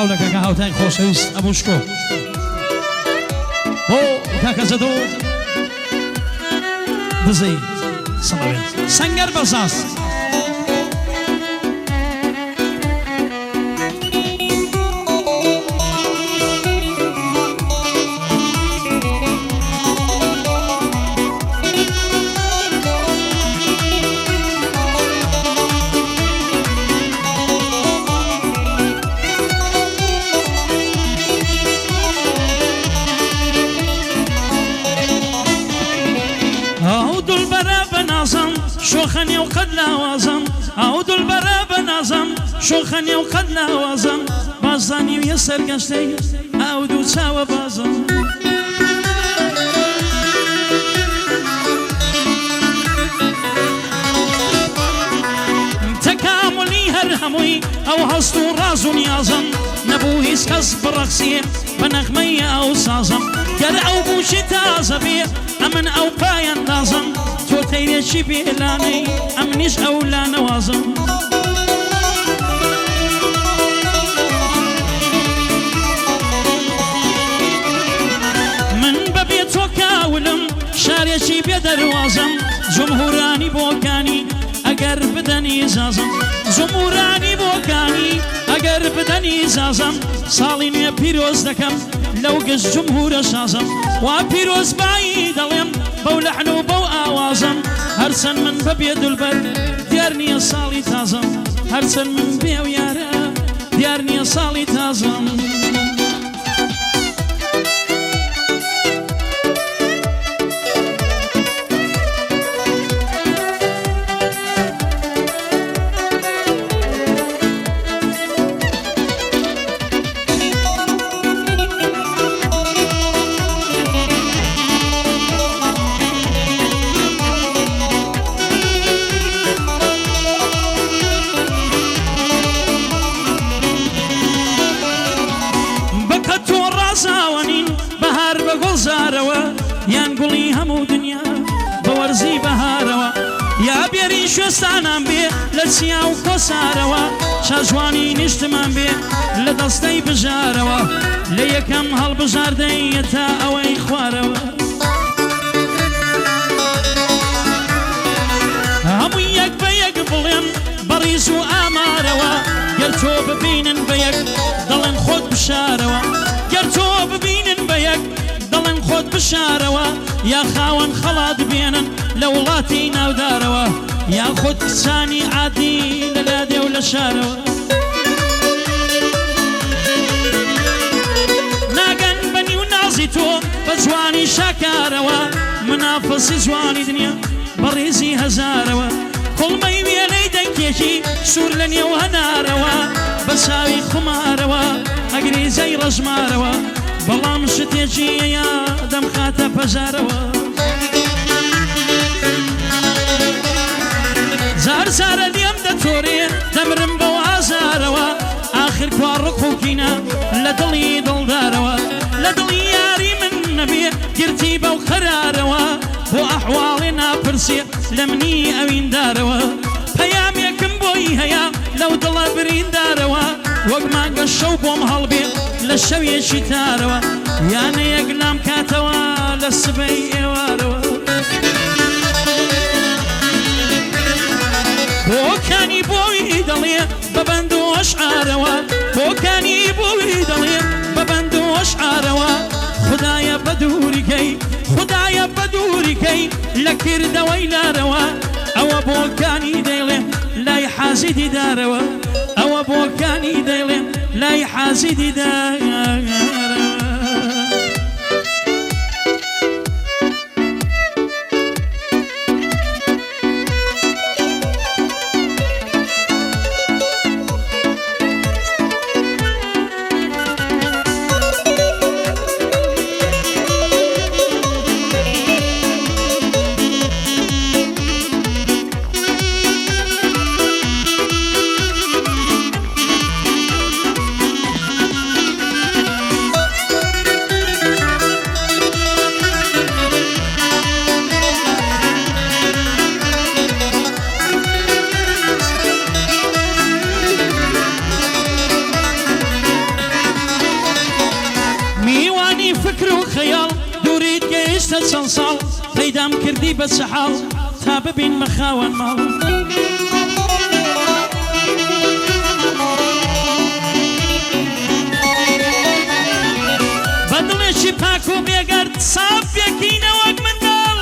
بەڵاو لە کاکە هاوتای خۆشەویست ئەبوشکۆ بۆ کاکە زەدۆ دزەی سەڵەوێت سەنگەر بەساس شوخني وقد لاوازم عود البرا بنازم شوخني وقد لاوازم بازاني ويسر قشتي عود وتساوى بازم تكاملي هرهموي او هستو رازو نيازم نبوهي سكس برقصي بنغمية او سازم قر او بوشي تازبي امن او باين لازم تو تيريشي بيلاني امنيش او لا نوازم من ببيت وكاولم شاريشي بيدروازم جمهوراني بوكاني اگر بدني زازم جمهوراني بوكاني اگر بدني زازم صاليني بيروز دكم لو قز جمهور شازم وبيروز بعيد اليم بولحن وبو آوازم هرسن من ببيد البر ديارني صالي تازم هرسن من بيو يارا ديارني صالي تازم ينقلي همو دنيا بورزي بهاروا يا بيري شوستانم بي لسيا وكساروا شاجواني نشتمان بي لدستي بجاروا ليكم هالبجار ديتا اوي خواروا همو يك بيك بلين بريزو اماروا قرتو ببينن بيك ضلن خود بشاروا قرتو ببينن بيك ضلن خود بشاروا يا خاون خلاد بينن لولاتي ناوداروا يا خود ساني عادي للادي ولا شاروا ناقن بني ونازيتو بزواني شاكاروا منافس زواني دنيا بريزي هزاروا كل ما يبي ليدنكيشي سور لنيا وهناروا بساوي خماروا اقري زي رزماروا بلا مشتيجي يا دم خاته فجاروا زار زار اليوم دتوري دمرم بوازاروا اخر كوارقو كينا لدلي دلداروا لدلي ياري من نبي قرتي بو خراروا بو احوالنا فرسي لمني اوين داروا بيام يكن بوي هيا لو دلا برين داروا وقما قشو بوم هالبي للشوية شتاروا يعني يقلام كاتوا للسبي واروا بوكاني بوي دليا ببندو اشعاروا بوكاني بوي دليا ببندو اشعاروا خدايا بدوري كي خدايا بدوري كي لكر دويلا روا او بوكاني ديلي لا يحازدي داروا او بوكاني ديلي لا يحازدي داروا دام کردی بە چەحاڵ تا ببین بە خاوەن ماڵ بە دڵێکی پاک و بێگەرد ساف یەکینە وەک منداڵ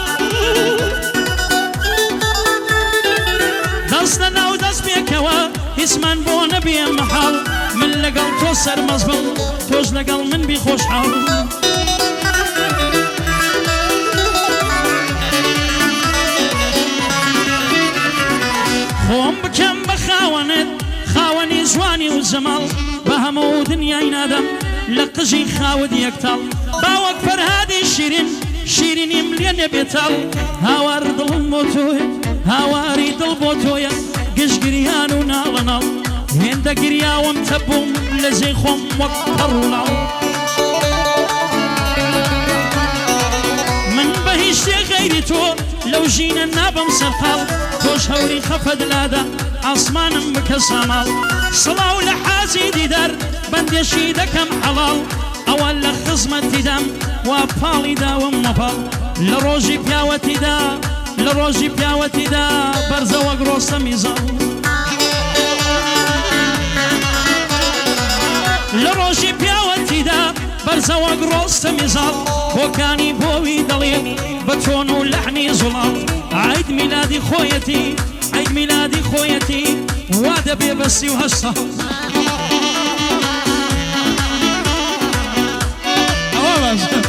دەست لە ناو دەست پێکەوە هیچمان بۆ نەبێ مەحاڵ من لەگەڵ تۆ سەرمەز بم تۆش لەگەڵ من بی خۆشحاڵ خۆم بکەم بە خاوەنت خاوەنی جوانی و جەماڵ بە هەموو دنیای نادەم لە قژی خاوت یەکتاڵ باوەک فەرهادی شیرین شیرینیم لێ نەبێتاڵ هاوار دڵم بۆ تۆیە هاواری دڵ بۆ تۆیە گشتگریان و ناڵە ناڵ هێندە گریاوم تەبووم لە جێی خۆم وەک پەڕوڵاڵ من بە هیچ شتێ غەیری تۆ لەو ژینە نابم سەرقاڵ تۆش هەوری خەفەت لادا ئاسمانم بکە ساماڵ سڵاو لە حاجی دیدار بەندێشی دەکەم حەڵاڵ ئەوە لە خزمەتیدام وا پاڵی داوم مەپاڵ لە ڕۆژی پیاوەتیدا لە ڕۆژی پیاوەتیدا بەرزە وەک ڕۆستەمی زاڵ لە ڕۆژی پیاوەتیدا بەرزە وەک ڕۆستەمی زاڵ بۆکانی بۆوی دەڵێ بە چۆن و لەحنی زوڵاڵ عید میلادی خۆیەتی عید میلادی خۆیەتی وا دەبێ بە 38 ساڵ ئەوە باشە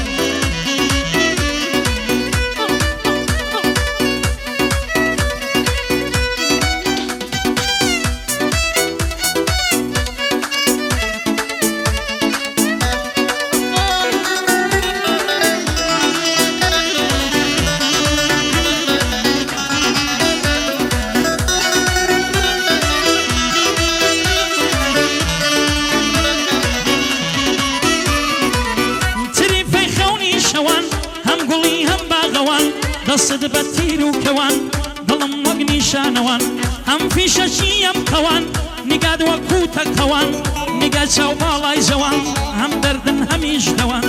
دەستت بە تیر و کەوان دڵم وەک نیشانەوان هەم فیشەشی ئەم قەوان نیگاد وەک کوتە قەوان نیگا چاو باڵای جەوان هەم دەردن هەمیش دەوان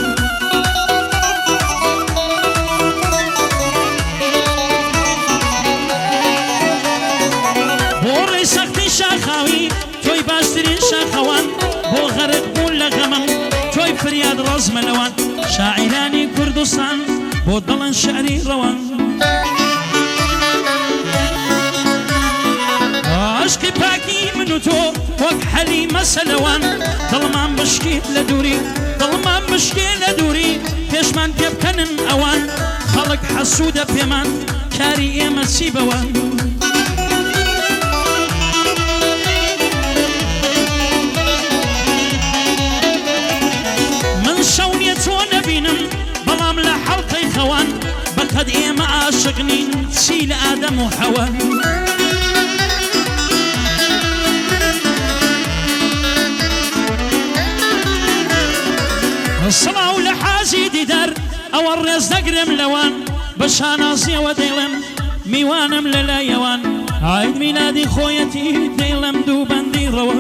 بۆ ڕێی سەختی شاخاوی تۆی باشترین شاخەوان بۆ غەرق بوون لە غەمەم تۆی فریاد ڕۆزمەلەوان شاعیرانی کوردستان بۆ دڵن شعری ڕەوان عشقی پاکی من و تۆ وەک حەلی مەسەلەوان دڵمان بشکێت لە دووری دڵمان بشکێت لە دووری پێشمان پێ بکەنن ئەوان خەڵک حەسوودە پێمان کاری ئێمە چی بەوان من شەو نییە تۆ نەبینم بەڵام لە حەڵقەی خەوان بەقەد ئێمە عاشق نین چی لە ئادەم و حەوان سڵاو لە حاجی دیدار ئەوە ڕێز دەگرم لەوان بە شانازیەوە دەیڵێم میوانم لە لایەوان عید میلادی خۆیەتی دەیڵێم دوو بەندی ڕەوە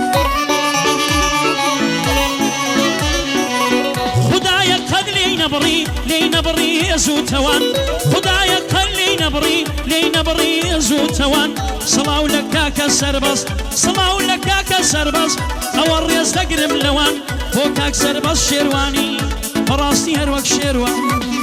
خدایە قەد لێی نەبڕی لێی نەبڕی هێز و تەوان خدایە قەد لێی نەبڕی لێی نەبڕی هێز و تەوان سڵاو لە کاکە سەربەز سڵاو لە کاکە سەربەز ئەوە ڕێز دەگرم لەوان بۆ کاک سەربەز شێروانی بەڕاستی هەر وەک شێروان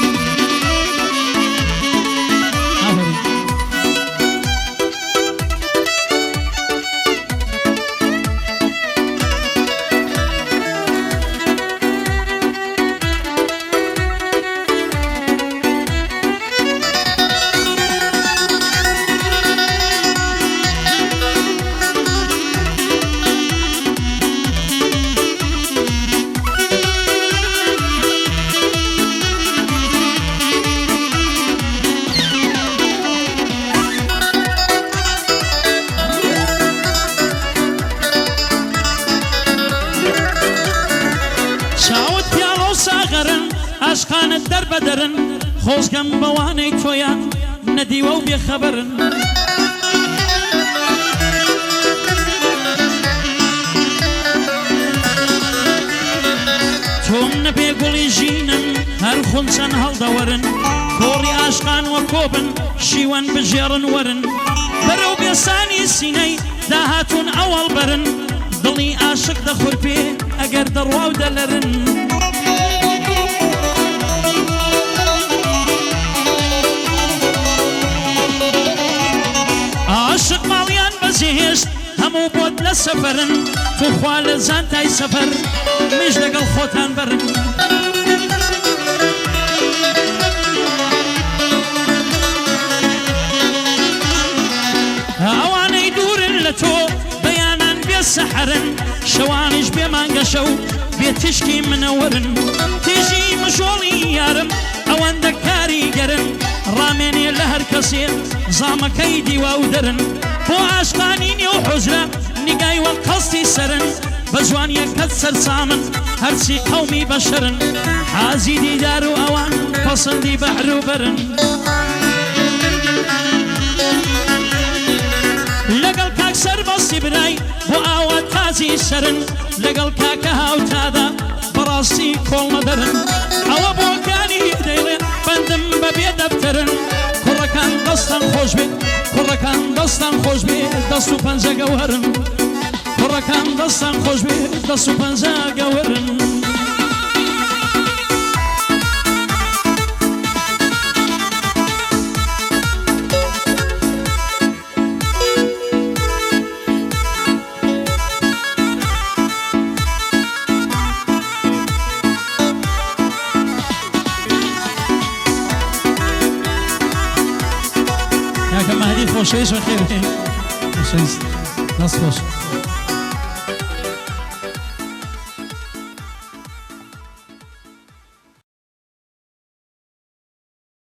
عاشقانت دەربەدەرن خۆزگەم بەوانەی تۆیان نەدیوە و بێخەبەرن تۆم نەبێ گوڵی ژینم هەر خونچەن هەڵدەوەرن کۆڕی ئاشقان وە کۆبن شیوەن بژێڕن وەرن بەرەو بێسانی سینەی داهاتون ئەوەڵ بەرن دڵی عاشق دەخورپێ ئەگەر دەڕوا و دەلەرن عاشق ماڵیان بەجێهێشت هەموو بۆت لە سەفەرن توخوا لە جانتای سەفەر میش لەگەڵ خۆتان بەرن ئەوانەی دوورن لە تۆ بەیانان بێ سەحەرن شەوانیش بێ مانگە شەو بێ تشکی منەوەرن تێژی مژۆڵی یارم ئەوەندە کاریگەرن ڕامێنێ لە هەر کەسێ زامەکەی دیوا و دەرن بۆ عاشقانی نێو حوجرە نیگای وە قەستی سەرن بە جوانیەکەت سەرسامن هەرچی قەومی بەشەرن حازی دیدار و ئەوان پەسەندی بەحر و بەرن لەگەڵ کاک سەربەستی برای بۆ ئاوا تازی سەرن لەگەڵ کاکە هاوتادا بەڕاستی کۆڵمە دەرن ئەوە بۆکانی دەیڵێ بەندم بەبێ دەفتەرن کوڕەکان دەستان خۆش بێت کوڕەکان دەستان خۆش بێت دەست و پەنجە گەوهرن کوڕەکان دەستان خۆش بێت دەست و پەنجە گەوهرن خوشش و خیلی خوشش دست خوش